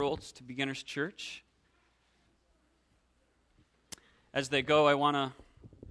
Worlds to Beginners Church. As they go, I want to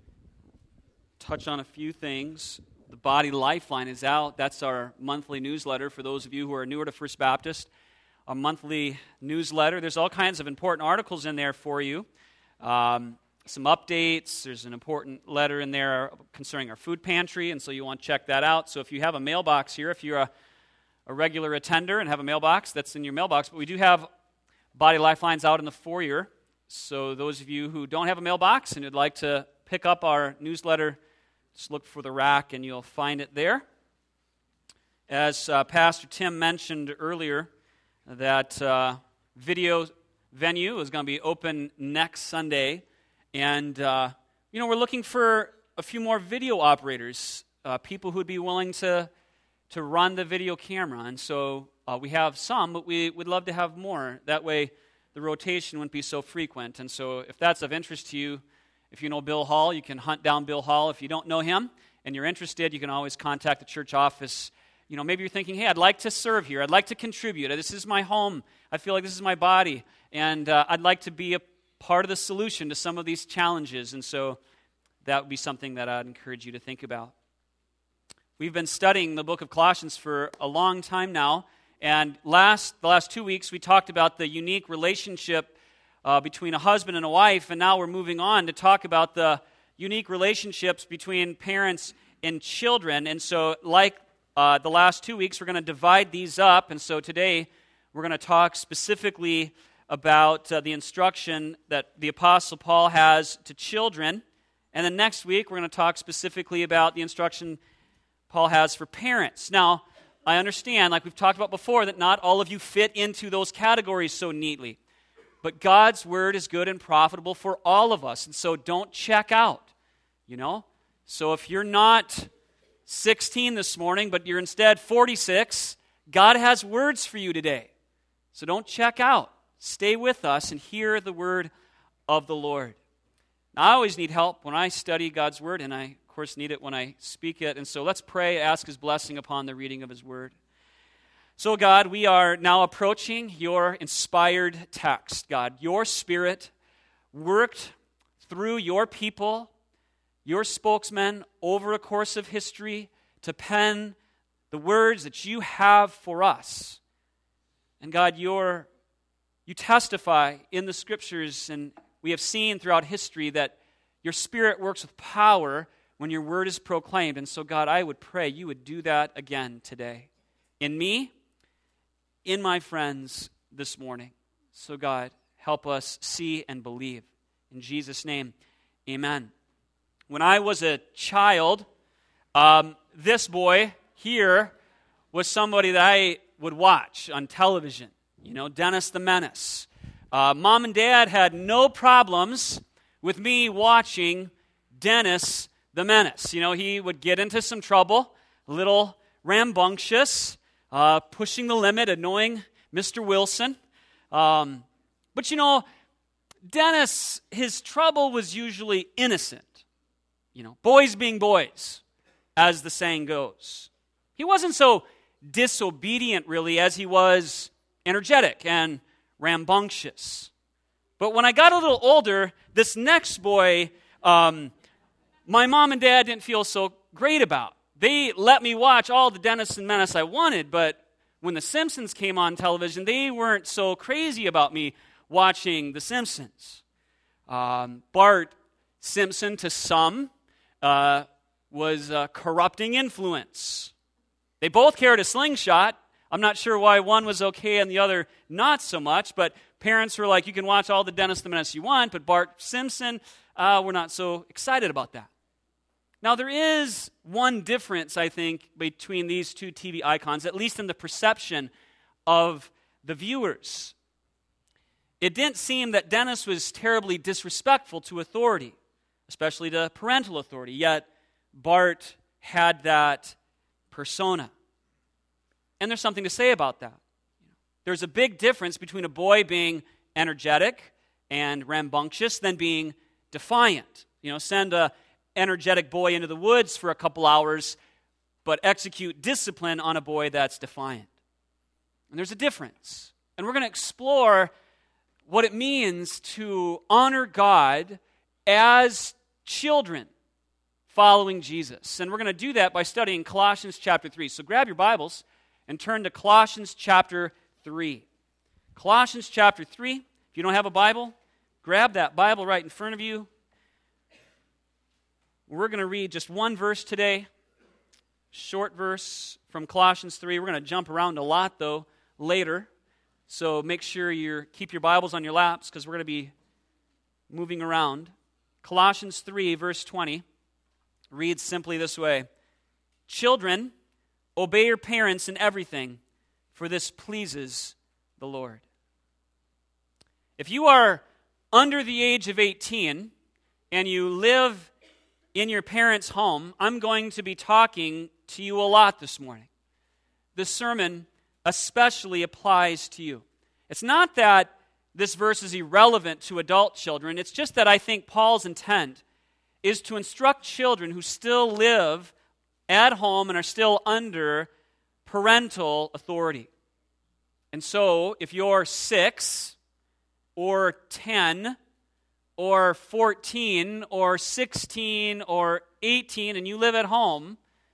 touch on a few things. The Body Lifeline is out. That's our monthly newsletter for those of you who are newer to First Baptist. A monthly newsletter. There's all kinds of important articles in there for you. Some updates. There's an important letter in there concerning our food pantry, and so you want to check that out. So if you have a mailbox here, if you're a regular attender and have a mailbox, that's in your mailbox. But we do have Body Lifelines out in the foyer. So those of you who don't have a mailbox and would like to pick up our newsletter, just look for the rack and you'll find it there. As Pastor Tim mentioned earlier, that video venue is going to be open next Sunday. And, we're looking for a few more video operators, people who would be willing to run the video camera. And so we have some, but we would love to have more. That way the rotation wouldn't be so frequent. And so if that's of interest to you, if you know Bill Hall, you can hunt down Bill Hall. If you don't know him and you're interested, you can always contact the church office. Maybe you're thinking, hey, I'd like to serve here. I'd like to contribute. This is my home. I feel like this is my body. And I'd like to be a part of the solution to some of these challenges. And so that would be something that I'd encourage you to think about. We've been studying the book of Colossians for a long time now, and the last 2 weeks we talked about the unique relationship between a husband and a wife, and now we're moving on to talk about the unique relationships between parents and children. And so like the last 2 weeks, we're going to divide these up, and so today we're going to talk specifically about the instruction that the Apostle Paul has to children, and then next week we're going to talk specifically about the instruction Paul has for parents. Now, I understand, like we've talked about before, that not all of you fit into those categories so neatly. But God's Word is good and profitable for all of us, and so don't check out, So if you're not 16 this morning, but you're instead 46, God has words for you today. So don't check out. Stay with us and hear the Word of the Lord. Now, I always need help when I study God's Word, and I of course, need it when I speak it. And so let's pray, ask His blessing upon the reading of His Word. So, God, we are now approaching your inspired text, God. Your Spirit worked through your people, your spokesmen, over a course of history to pen the words that you have for us. And God, you testify in the Scriptures, and we have seen throughout history that your Spirit works with power when your word is proclaimed. And so, God, I would pray you would do that again today. In me, in my friends this morning. So, God, help us see and believe. In Jesus' name, amen. When I was a child, this boy here was somebody that I would watch on television. Dennis the Menace. Mom and Dad had no problems with me watching Dennis the Menace. He would get into some trouble, a little rambunctious, pushing the limit, annoying Mr. Wilson. But Dennis, his trouble was usually innocent. Boys being boys, as the saying goes. He wasn't so disobedient, really, as he was energetic and rambunctious. But when I got a little older, this next boy, my mom and dad didn't feel so great about. They let me watch all the Dennis and Menace I wanted, but when The Simpsons came on television, they weren't so crazy about me watching The Simpsons. Bart Simpson, to some, was a corrupting influence. They both carried a slingshot. I'm not sure why one was okay and the other not so much, but parents were like, you can watch all the Dennis the Menace you want, but Bart Simpson, we're not so excited about that. Now, there is one difference, I think, between these two TV icons, at least in the perception of the viewers. It didn't seem that Dennis was terribly disrespectful to authority, especially to parental authority, yet Bart had that persona. And there's something to say about that. There's a big difference between a boy being energetic and rambunctious than being defiant. Send a energetic boy into the woods for a couple hours, but execute discipline on a boy that's defiant. And there's a difference. And we're going to explore what it means to honor God as children following Jesus. And we're going to do that by studying Colossians chapter 3. So grab your Bibles and turn to Colossians chapter 3. Colossians chapter 3. If you don't have a Bible, grab that Bible right in front of you. We're going to read just one verse today, short verse from Colossians 3. We're going to jump around a lot, though, later. So make sure you keep your Bibles on your laps because we're going to be moving around. Colossians 3, verse 20, reads simply this way: Children, obey your parents in everything, for this pleases the Lord. If you are under the age of 18 and you live in your parents' home, I'm going to be talking to you a lot this morning. This sermon especially applies to you. It's not that this verse is irrelevant to adult children. It's just that I think Paul's intent is to instruct children who still live at home and are still under parental authority. And so, if you're 6 or 10 or 14 or 16 or 18 and you live at home,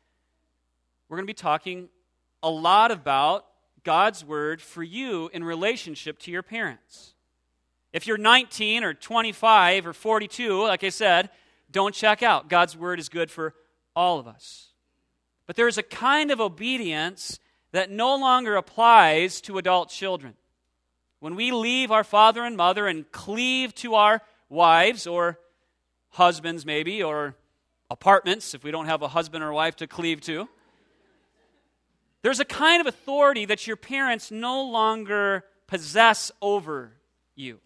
we're going to be talking a lot about God's Word for you in relationship to your parents. If you're 19 or 25 or 42, like I said, don't check out. God's Word is good for all of us. But there's a kind of obedience that no longer applies to adult children. When we leave our father and mother and cleave to our wives or husbands maybe, or apartments if we don't have a husband or wife to cleave to, there's a kind of authority that your parents no longer possess over you.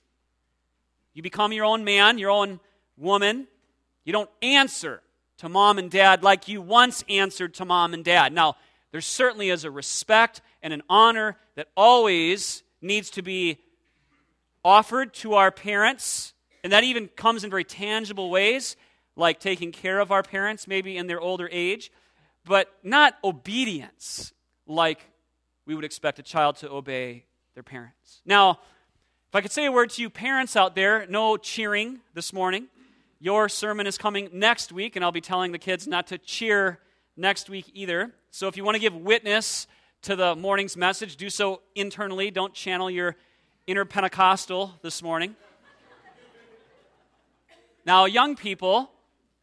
You become your own man, your own woman. You don't answer to mom and dad like you once answered to mom and dad. Now, there certainly is a respect and an honor that always needs to be offered to our parents, and that even comes in very tangible ways, like taking care of our parents, maybe in their older age, but not obedience like we would expect a child to obey their parents. Now, if I could say a word to you parents out there, no cheering this morning. Your sermon is coming next week, and I'll be telling the kids not to cheer next week either. So if you want to give witness to the morning's message, do so internally. Don't channel your inner Pentecostal this morning. Now, young people,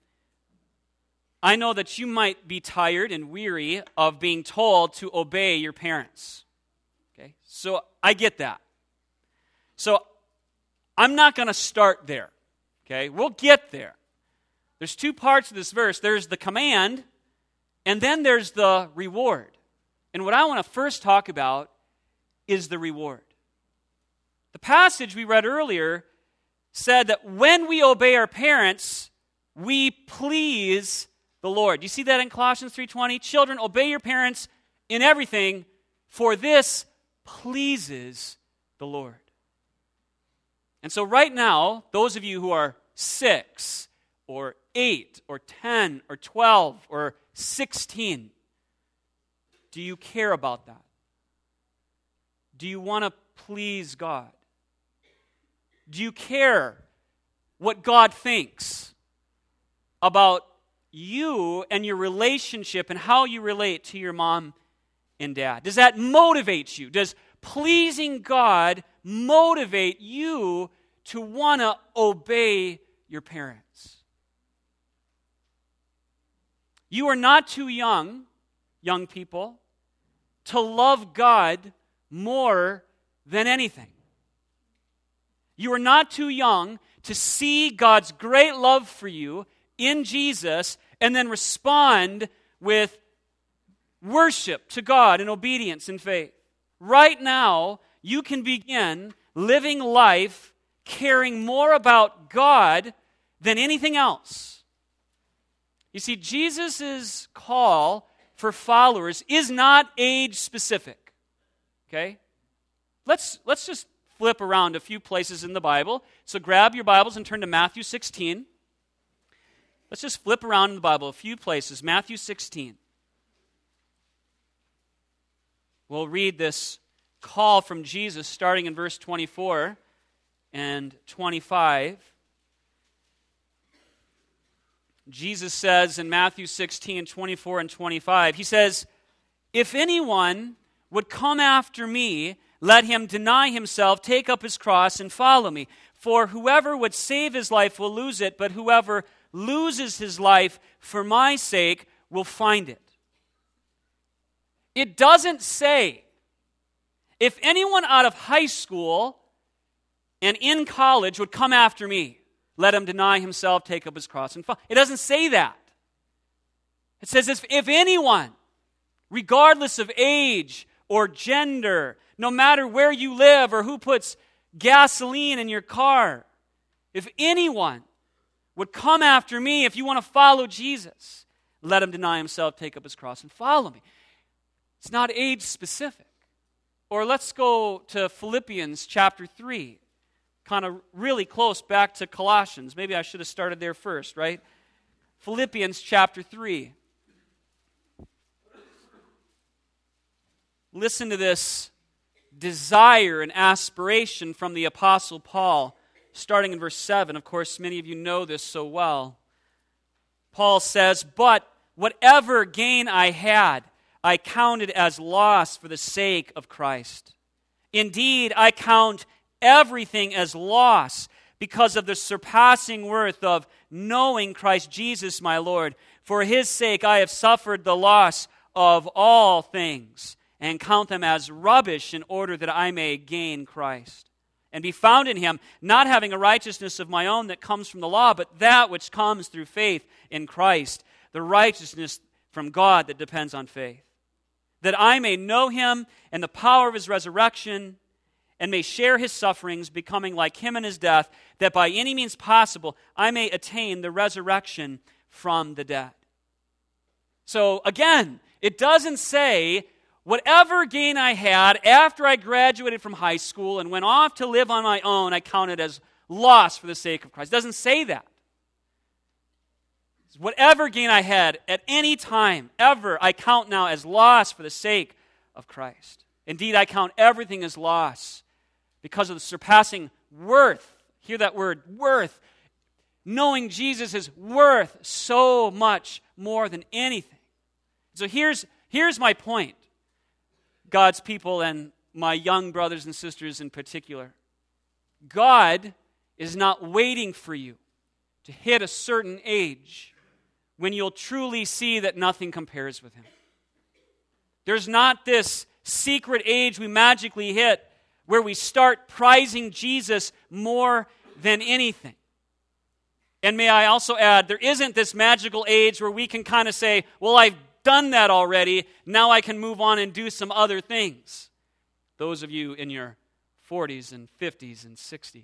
I know that you might be tired and weary of being told to obey your parents. Okay? So I get that. So I'm not going to start there. Okay? We'll get there. There's two parts of this verse. There's the command, and then there's the reward. And what I want to first talk about is the reward. The passage we read earlier said that when we obey our parents, we please the Lord. You see that in Colossians 3:20? Children, obey your parents in everything, for this pleases the Lord. And so right now, those of you who are 6 or 8 or 10 or 12 or 16, do you care about that? Do you want to please God? Do you care what God thinks about you and your relationship and how you relate to your mom and dad? Does that motivate you? Does pleasing God motivate you to want to obey your parents? You are not too young people, to love God more than anything. You are not too young to see God's great love for you in Jesus and then respond with worship to God and obedience and faith. Right now, you can begin living life caring more about God than anything else. You see, Jesus' call for followers is not age specific. Okay? Let's just flip around a few places in the Bible. So grab your Bibles and turn to Matthew 16. Let's just flip around in the Bible a few places. Matthew 16. We'll read this call from Jesus starting in verse 24 and 25. Jesus says in Matthew 16, 24 and 25, he says, "If anyone would come after me, let him deny himself, take up his cross, and follow me. For whoever would save his life will lose it, but whoever loses his life for my sake will find it." It doesn't say, if anyone out of high school and in college would come after me, let him deny himself, take up his cross, and follow. It doesn't say that. It says if anyone, regardless of age or gender, no matter where you live or who puts gasoline in your car, if anyone would come after me, if you want to follow Jesus, let him deny himself, take up his cross, and follow me. It's not age specific. Or let's go to Philippians chapter 3. Kind of really close back to Colossians. Maybe I should have started there first, right? Philippians chapter 3. Listen to this desire and aspiration from the Apostle Paul, starting in verse 7. Of course, many of you know this so well. Paul says, "But whatever gain I had, I counted as loss for the sake of Christ. Indeed, I count everything as loss because of the surpassing worth of knowing Christ Jesus my Lord. For his sake I have suffered the loss of all things and count them as rubbish in order that I may gain Christ and be found in him, not having a righteousness of my own that comes from the law, but that which comes through faith in Christ, the righteousness from God that depends on faith, that I may know him and the power of his resurrection and may share his sufferings, becoming like him in his death, that by any means possible I may attain the resurrection from the dead." So again, it doesn't say, whatever gain I had after I graduated from high school and went off to live on my own, I counted as loss for the sake of Christ. It doesn't say that. It's whatever gain I had at any time, ever, I count now as loss for the sake of Christ. Indeed, I count everything as loss because of the surpassing worth. Hear that word, worth. Knowing Jesus is worth so much more than anything. So here's my point, God's people and my young brothers and sisters in particular. God is not waiting for you to hit a certain age when you'll truly see that nothing compares with him. There's not this secret age we magically hit where we start prizing Jesus more than anything. And may I also add, there isn't this magical age where we can kind of say, well, I've done that already, now I can move on and do some other things. Those of you in your 40s and 50s and 60s.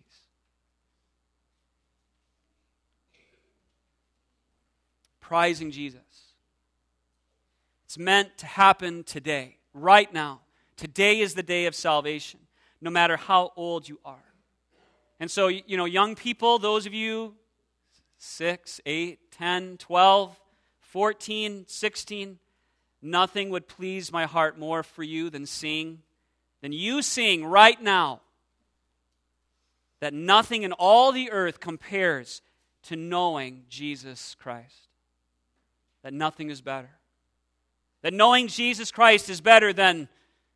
Prizing Jesus. It's meant to happen today, right now. Today is the day of salvation, no matter how old you are. And so, young people, those of you 6, 8, 10, 12, 14, 16, nothing would please my heart more for you than you seeing right now that nothing in all the earth compares to knowing Jesus Christ. That nothing is better. That knowing Jesus Christ is better than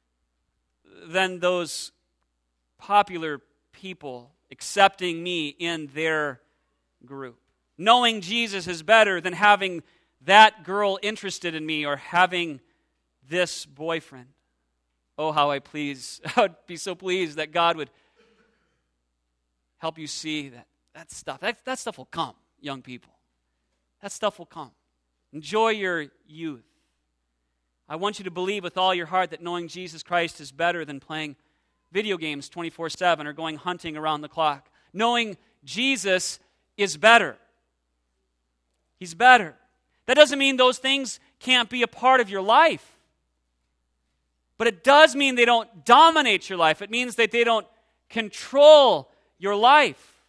those popular people accepting me in their group. Knowing Jesus is better than having that girl interested in me or having this boyfriend. Oh, how I would be so pleased that God would help you see that stuff will come, young people. That stuff will come. Enjoy your youth. I want you to believe with all your heart that knowing Jesus Christ is better than playing video games 24/7 or going hunting around the clock. Knowing Jesus is better. He's better. That doesn't mean those things can't be a part of your life. But it does mean they don't dominate your life. It means that they don't control your life.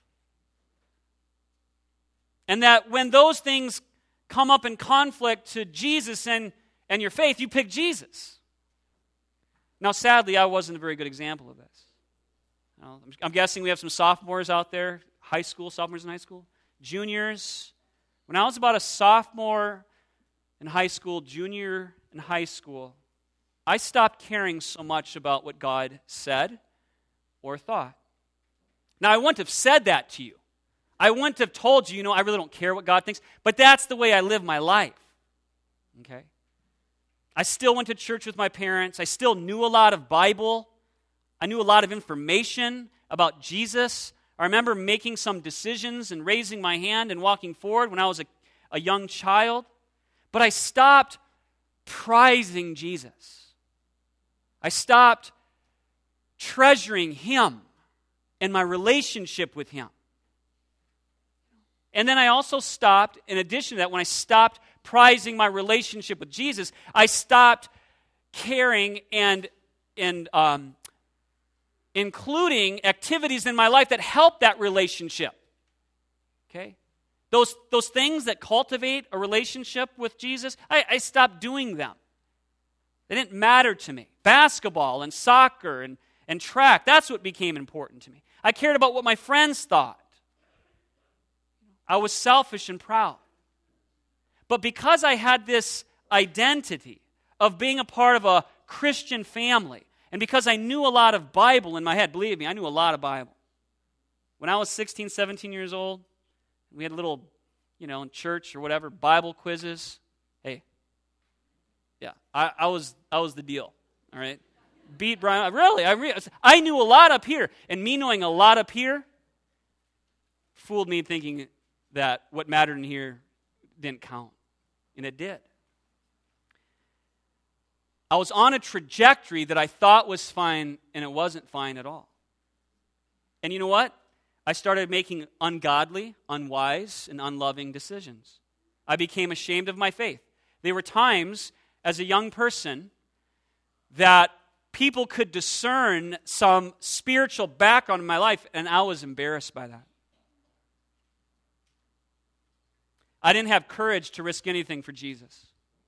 And that when those things come up in conflict to Jesus and your faith, you pick Jesus. Now, sadly, I wasn't a very good example of this. I'm guessing we have some sophomores out there, sophomores in high school, juniors. When I was about a sophomore in high school, junior in high school, I stopped caring so much about what God said or thought. Now, I wouldn't have said that to you. I wouldn't have told you, I really don't care what God thinks, but that's the way I live my life. Okay? I still went to church with my parents. I still knew a lot of Bible. I knew a lot of information about Jesus. I remember making some decisions and raising my hand and walking forward when I was a young child. But I stopped prizing Jesus. I stopped treasuring Him and my relationship with Him. And then I also stopped, in addition to that, when I stopped prizing my relationship with Jesus, I stopped caring and including activities in my life that help that relationship. Okay? Those things that cultivate a relationship with Jesus, I stopped doing them. They didn't matter to me. Basketball and soccer and track, that's what became important to me. I cared about what my friends thought. I was selfish and proud. But because I had this identity of being a part of a Christian family, and because I knew a lot of Bible in my head, believe me, I knew a lot of Bible. When I was 16, 17 years old, we had a little, in church or whatever, Bible quizzes. Hey, yeah, I was the deal, all right? Beat Brian, really, I knew a lot up here, and me knowing a lot up here fooled me thinking that what mattered in here didn't count, and it did. I was on a trajectory that I thought was fine, and it wasn't fine at all. And you know what? I started making ungodly, unwise, and unloving decisions. I became ashamed of my faith. There were times as a young person that people could discern some spiritual background in my life, and I was embarrassed by that. I didn't have courage to risk anything for Jesus.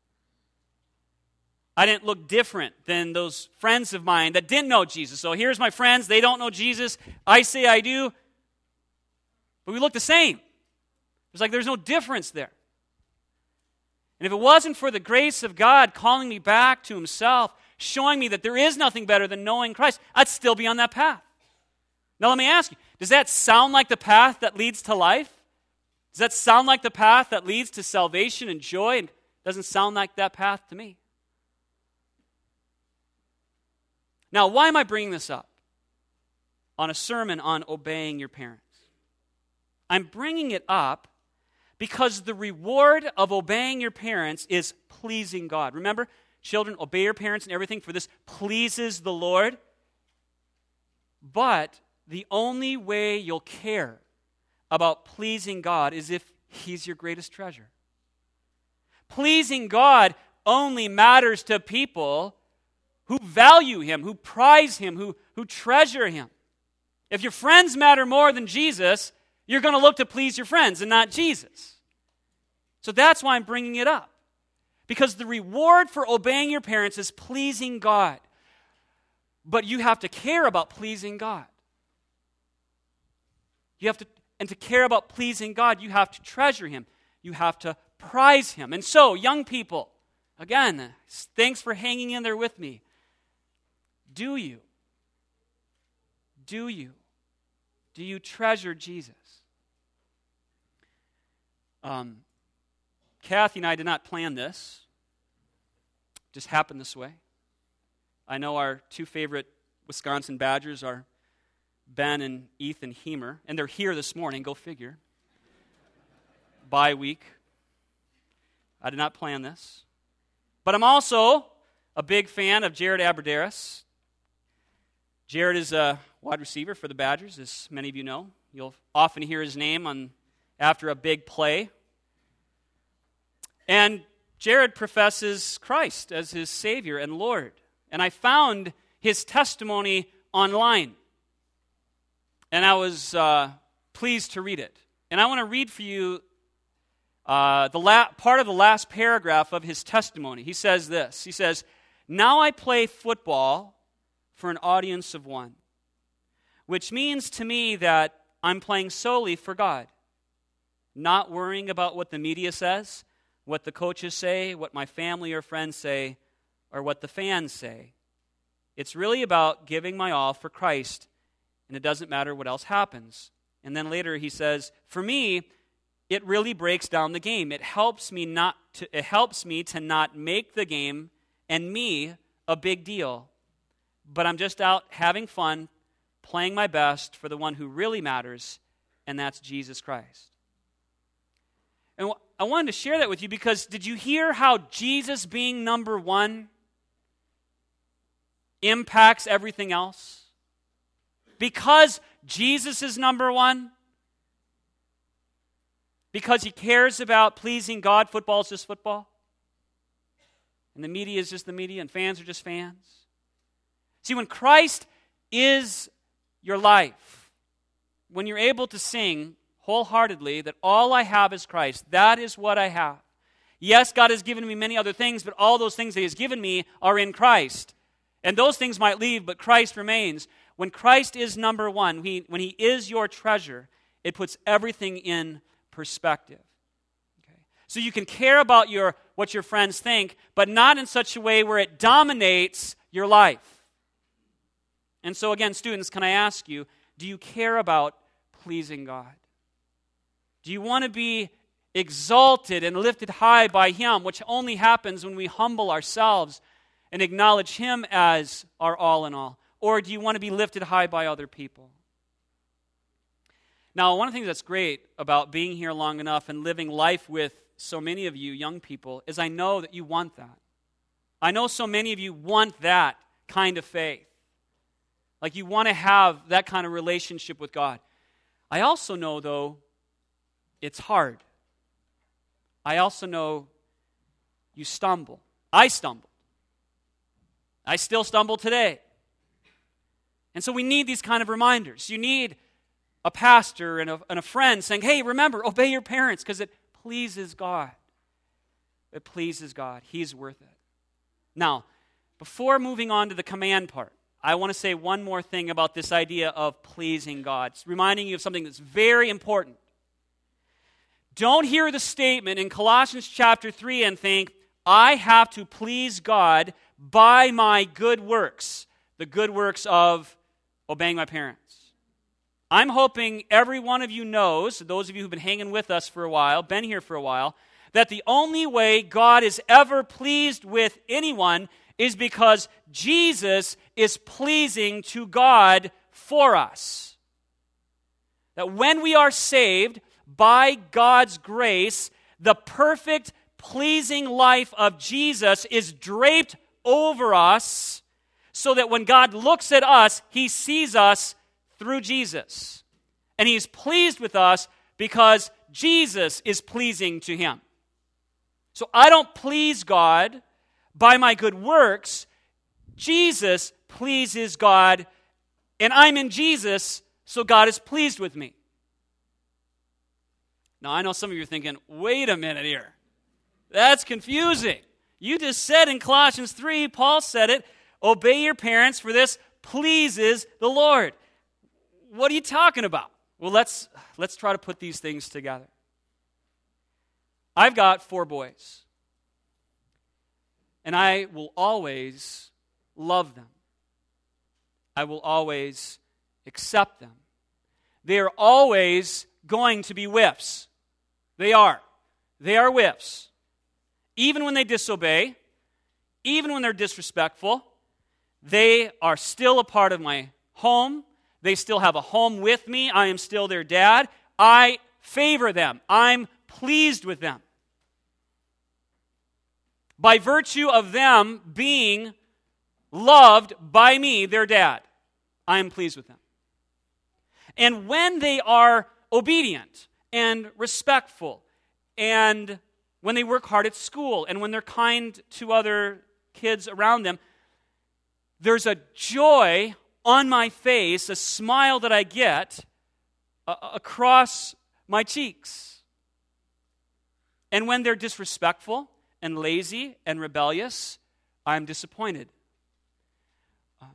I didn't look different than those friends of mine that didn't know Jesus. So here's my friends, they don't know Jesus. I say I do. But we look the same. It's like there's no difference there. And if it wasn't for the grace of God calling me back to Himself, showing me that there is nothing better than knowing Christ, I'd still be on that path. Now let me ask you, does that sound like the path that leads to life? Does that sound like the path that leads to salvation and joy? It doesn't sound like that path to me. Now, why am I bringing this up on a sermon on obeying your parents? I'm bringing it up because the reward of obeying your parents is pleasing God. Remember, children, obey your parents and everything, for this pleases the Lord. But the only way you'll care about pleasing God is if He's your greatest treasure. Pleasing God only matters to people who value Him, who prize Him, who treasure Him. If your friends matter more than Jesus, you're going to look to please your friends and not Jesus. So that's why I'm bringing it up. Because the reward for obeying your parents is pleasing God. But you have to care about pleasing God. And to care about pleasing God, you have to treasure Him. You have to prize Him. And so, young people, again, thanks for hanging in there with me. Do you treasure Jesus? Kathy and I did not plan this. It just happened this way. I know our two favorite Wisconsin Badgers are Ben and Ethan Hemer, and they're here this morning, go figure. Bye week. I did not plan this. But I'm also a big fan of Jared Abbrederis. Jared is a wide receiver for the Badgers, as many of you know. You'll often hear his name after a big play. And Jared professes Christ as his Savior and Lord. And I found his testimony online. And I was pleased to read it. And I want to read for you part of the last paragraph of his testimony. He says this. He says, "Now I play football for an audience of one, which means to me that I'm playing solely for God, not worrying about what the media says, what the coaches say, what my family or friends say, or what the fans say. It's really about giving my all for Christ, and it doesn't matter what else happens. And then later he says, for me, it really breaks down the game. It helps me to not make the game and me a big deal. But I'm just out having fun, playing my best for the one who really matters, and that's Jesus Christ. And I wanted to share that with you because did you hear how Jesus being number one impacts everything else? Because Jesus is number one, because he cares about pleasing God, football is just football, and the media is just the media, and fans are just fans. See, when Christ is your life, when you're able to sing wholeheartedly that all I have is Christ, that is what I have. Yes, God has given me many other things, but all those things that he has given me are in Christ. And those things might leave, but Christ remains. When Christ is number one, when he is your treasure, it puts everything in perspective. Okay? So you can care about what your friends think, but not in such a way where it dominates your life. And so again, students, can I ask you, do you care about pleasing God? Do you want to be exalted and lifted high by him, which only happens when we humble ourselves and acknowledge him as our all in all? Or do you want to be lifted high by other people? Now, one of the things that's great about being here long enough and living life with so many of you young people is I know that you want that. I know so many of you want that kind of faith. Like you want to have that kind of relationship with God. I also know, though, it's hard. I also know you stumble. I stumbled. I still stumble today. And so we need these kind of reminders. You need a pastor and a friend saying, hey, remember, obey your parents because it pleases God. It pleases God. He's worth it. Now, before moving on to the command part, I want to say one more thing about this idea of pleasing God. It's reminding you of something that's very important. Don't hear the statement in Colossians chapter 3 and think, I have to please God by my good works. The good works of obeying my parents. I'm hoping every one of you knows, those of you who've been hanging with us for a while, been here for a while, that the only way God is ever pleased with anyone is because Jesus is pleasing to God for us. That when we are saved by God's grace, the perfect, pleasing life of Jesus is draped over us so that when God looks at us, he sees us through Jesus. And he's pleased with us because Jesus is pleasing to him. So I don't please God by my good works. Jesus pleases God, and I'm in Jesus, so God is pleased with me. Now, I know some of you are thinking, wait a minute here. That's confusing. You just said in Colossians 3, Paul said it, obey your parents, for this pleases the Lord. What are you talking about? Well, let's try to put these things together. I've got 4 boys, and I will always love them. I will always accept them. They are always going to be whiffs. They are. They are whiffs. Even when they disobey, even when they're disrespectful, they are still a part of my home. They still have a home with me. I am still their dad. I favor them. I'm pleased with them. By virtue of them being loved by me, their dad, I am pleased with them. And when they are obedient and respectful, and when they work hard at school, and when they're kind to other kids around them, there's a joy on my face, a smile that I get across my cheeks. And when they're disrespectful and lazy and rebellious, I'm disappointed.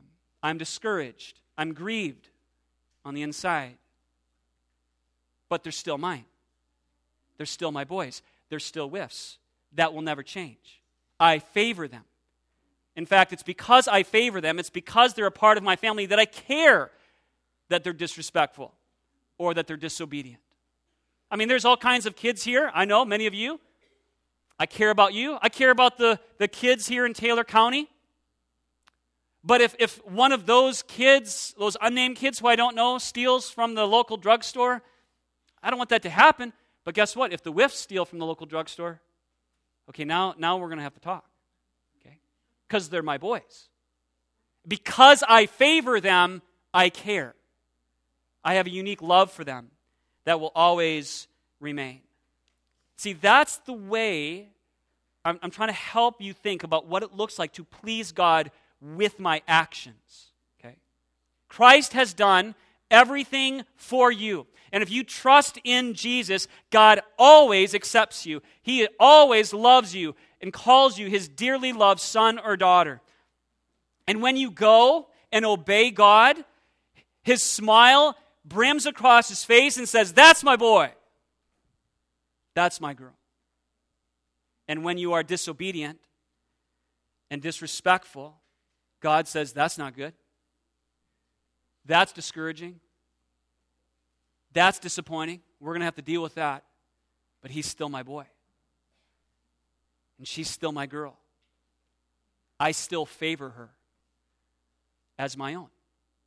I'm discouraged. I'm grieved on the inside. But they're still mine. They're still my boys. They're still Whiffs. That will never change. I favor them. In fact, it's because I favor them, it's because they're a part of my family that I care that they're disrespectful or that they're disobedient. I mean, there's all kinds of kids here. I know, many of you. I care about you. I care about the kids here in Taylor County. But if one of those kids, those unnamed kids who I don't know, steals from the local drugstore, I don't want that to happen. But guess what? If the Whiffs steal from the local drugstore, okay, now we're going to have to talk. Okay? Because they're my boys. Because I favor them, I care. I have a unique love for them that will always remain. See, that's the way I'm trying to help you think about what it looks like to please God with my actions. Okay? Christ has done everything for you. And if you trust in Jesus, God always accepts you. He always loves you and calls you his dearly loved son or daughter. And when you go and obey God, his smile brims across his face and says, "That's my boy. That's my girl." And when you are disobedient and disrespectful, God says, "That's not good. That's discouraging. That's disappointing. We're going to have to deal with that. But he's still my boy. And she's still my girl. I still favor her as my own."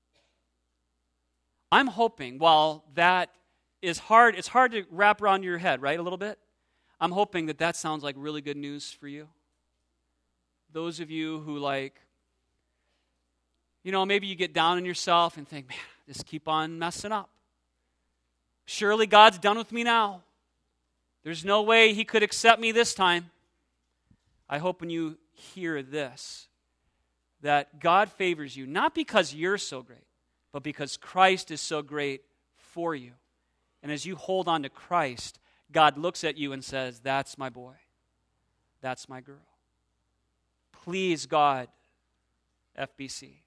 I'm hoping, while that is hard, it's hard to wrap around your head, right, a little bit? I'm hoping that sounds like really good news for you. Those of you who maybe you get down on yourself and think, man, just keep on messing up. Surely God's done with me now. There's no way he could accept me this time. I hope when you hear this, that God favors you, not because you're so great, but because Christ is so great for you. And as you hold on to Christ, God looks at you and says, "That's my boy. That's my girl." Please God, FBC.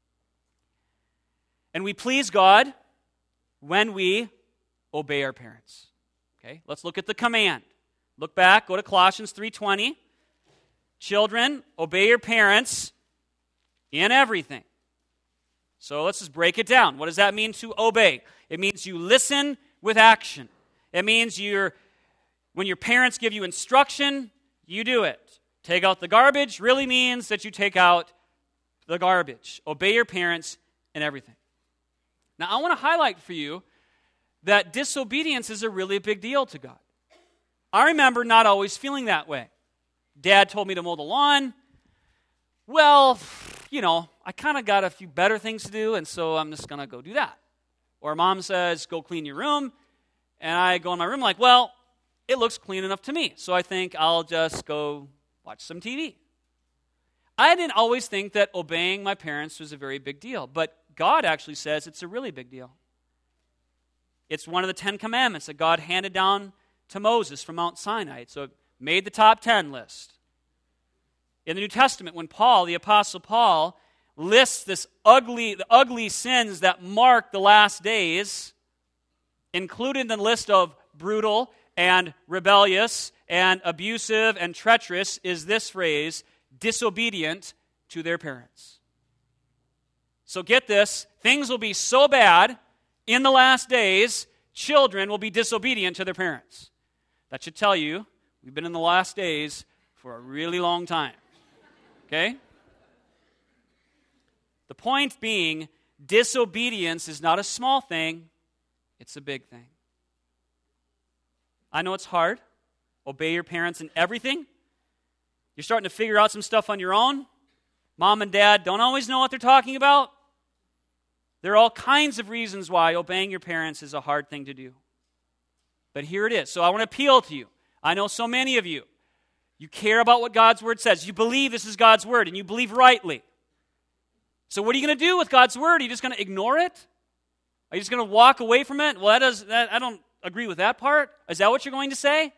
And we please God when we obey our parents. Okay, let's look at the command. Look back, go to Colossians 3:20. Children, obey your parents in everything. So let's just break it down. What does that mean to obey? It means you listen with action. It means when your parents give you instruction, you do it. Take out the garbage really means that you take out the garbage. Obey your parents in everything. Now, I want to highlight for you that disobedience is a really big deal to God. I remember not always feeling that way. Dad told me to mow the lawn. Well, I kind of got a few better things to do, and so I'm just going to go do that. Or Mom says, go clean your room, and I go in my room like, well, it looks clean enough to me, so I think I'll just go watch some TV. I didn't always think that obeying my parents was a very big deal, but God actually says it's a really big deal. It's one of the 10 commandments that God handed down to Moses from Mount Sinai, so it made the top 10 list. In the New Testament, when the Apostle Paul, lists the ugly sins that mark the last days, included in the list of brutal and rebellious and abusive and treacherous, is this phrase, disobedient to their parents. So get this, things will be so bad in the last days, children will be disobedient to their parents. That should tell you, we've been in the last days for a really long time. Okay? The point being, disobedience is not a small thing, it's a big thing. I know it's hard. Obey your parents in everything. You're starting to figure out some stuff on your own. Mom and dad don't always know what they're talking about. There are all kinds of reasons why obeying your parents is a hard thing to do. But here it is. So I want to appeal to you. I know so many of you, you care about what God's Word says. You believe this is God's Word, and you believe rightly. So what are you going to do with God's Word? Are you just going to ignore it? Are you just going to walk away from it? Well, I don't agree with that part. Is that what you're going to say?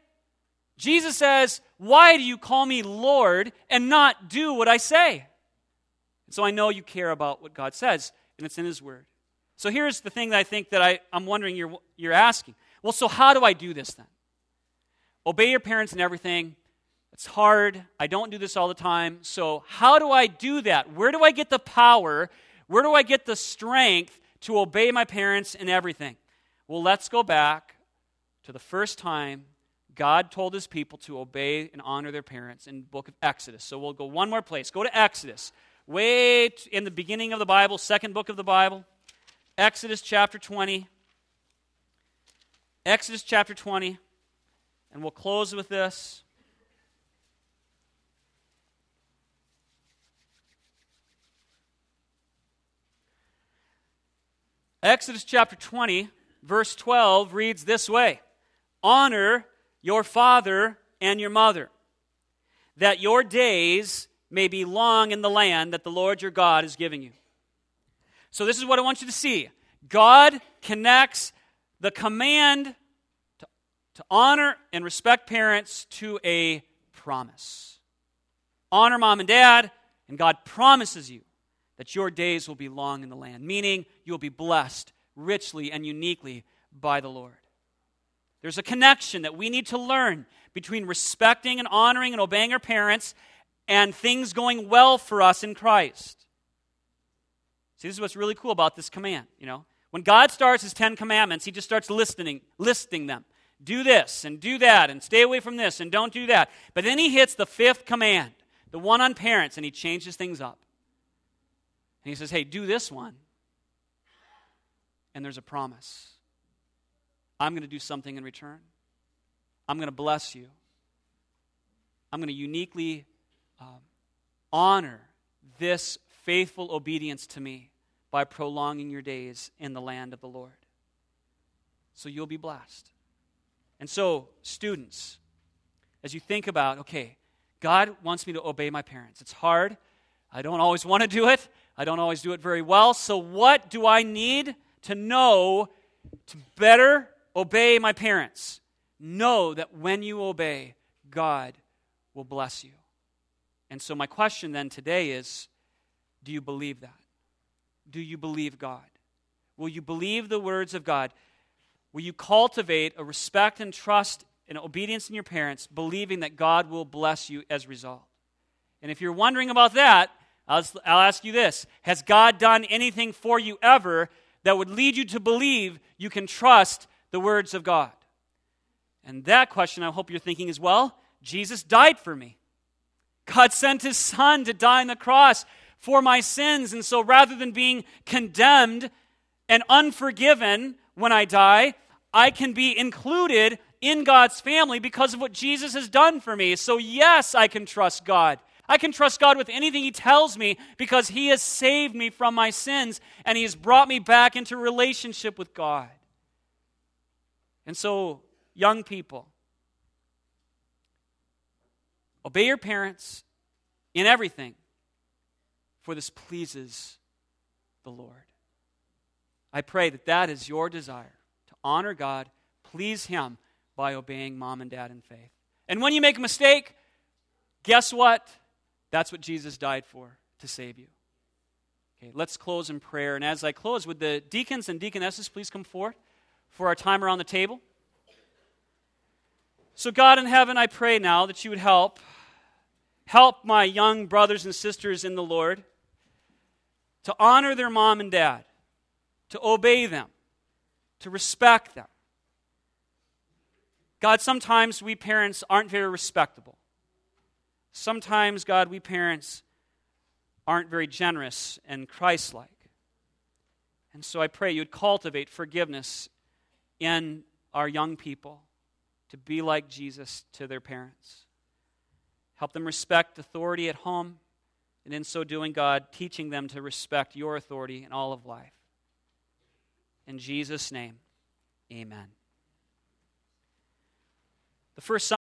Jesus says, "Why do you call me Lord and not do what I say?" So I know you care about what God says, and it's in His Word. So here's the thing that I think that I'm wondering you're asking. Well, so how do I do this then? Obey your parents and everything. It's hard. I don't do this all the time. So how do I do that? Where do I get the power? Where do I get the strength to obey my parents and everything? Well, let's go back to the first time God told His people to obey and honor their parents in the book of Exodus. So we'll go one more place. Go to Exodus. Way in the beginning of the Bible, second book of the Bible. Exodus chapter 20. Exodus chapter 20. And we'll close with this. Exodus chapter 20, verse 12 reads this way: Honor your father and your mother, that your days may be long in the land that the Lord your God is giving you. So this is what I want you to see. God connects the command to honor and respect parents to a promise. Honor mom and dad, and God promises you that your days will be long in the land, meaning you'll be blessed richly and uniquely by the Lord. There's a connection that we need to learn between respecting and honoring and obeying our parents and things going well for us in Christ. See, this is what's really cool about this command, When God starts His 10 commandments, He just starts listing them. Do this and do that and stay away from this and don't do that. But then He hits the 5th command, the one on parents, and He changes things up. And He says, hey, do this one. And there's a promise. I'm going to do something in return. I'm going to bless you. I'm going to uniquely honor this faithful obedience to me by prolonging your days in the land of the Lord. So you'll be blessed. And so, students, as you think about, okay, God wants me to obey my parents. It's hard. I don't always want to do it. I don't always do it very well. So what do I need to know to better obey my parents? Know that when you obey, God will bless you. And so my question then today is, do you believe that? Do you believe God? Will you believe the words of God? Will you cultivate a respect and trust and obedience in your parents, believing that God will bless you as a result? And if you're wondering about that, I'll ask you this. Has God done anything for you ever that would lead you to believe you can trust the words of God? And that question I hope you're thinking as well. Jesus died for me. God sent His Son to die on the cross for my sins. And so rather than being condemned and unforgiven when I die, I can be included in God's family because of what Jesus has done for me. So yes, I can trust God. I can trust God with anything He tells me because He has saved me from my sins and He has brought me back into relationship with God. And so, young people, obey your parents in everything, for this pleases the Lord. I pray that that is your desire, to honor God, please Him by obeying mom and dad in faith. And when you make a mistake, guess what? That's what Jesus died for, to save you. Okay, let's close in prayer. And as I close, would the deacons and deaconesses please come forward for our time around the table? So God in heaven, I pray now that you would help my young brothers and sisters in the Lord to honor their mom and dad, to obey them, to respect them. God, sometimes we parents aren't very respectable. Sometimes, God, we parents aren't very generous and Christ-like. And so I pray you'd cultivate forgiveness in our young people to be like Jesus to their parents. Help them respect authority at home, and in so doing, God, teaching them to respect your authority in all of life. In Jesus' name, amen. The first